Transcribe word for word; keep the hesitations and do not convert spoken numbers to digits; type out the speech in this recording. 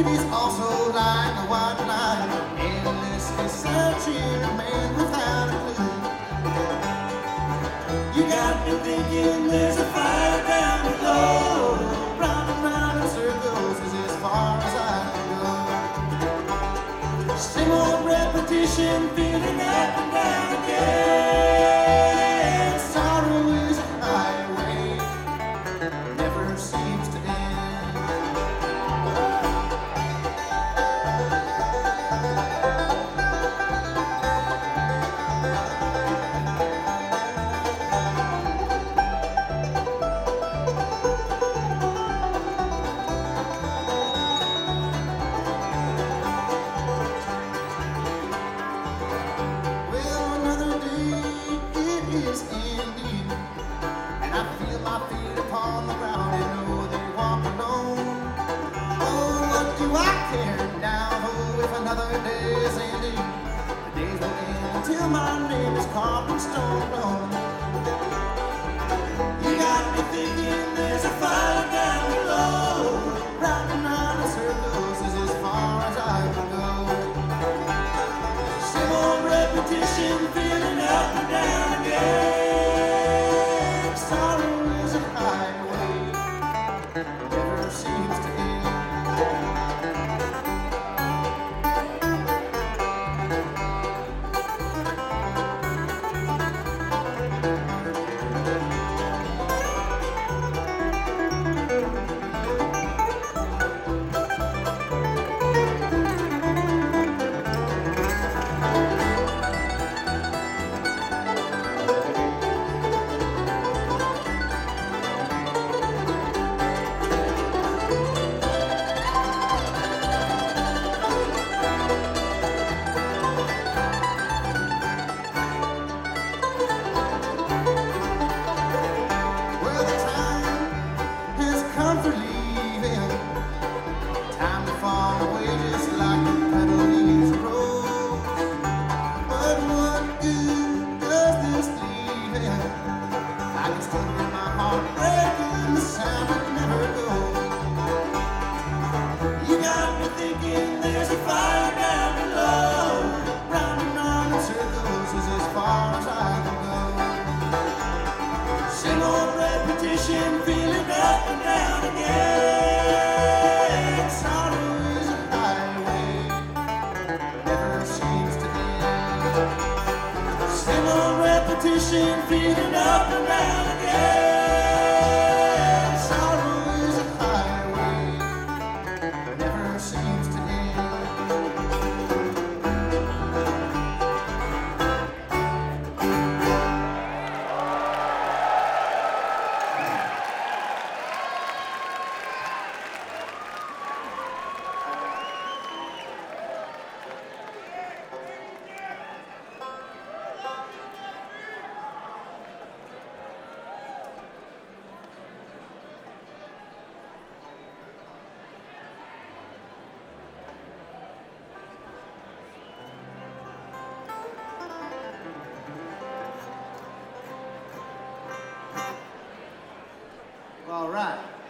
It is also like a white line, endlessly searching a man without a clue. You got me thinking there's a fire down below. Round and round in circles is as far as I can go. Same old repetition, feeling up and down again. Sorrow is a highway, never seems to end. Till my name is carved in stone. You got me thinking there's a fire down below. Round and round in circles is as far as I can go. Same old repetition, feeling up and down again. Sorrow is a highway, never seems to end. Feeling up and down again. Sorrow is a highway, never seems to end. Same old repetition, feeling up and down again. Sorrow is a highway, never seems to end. All right.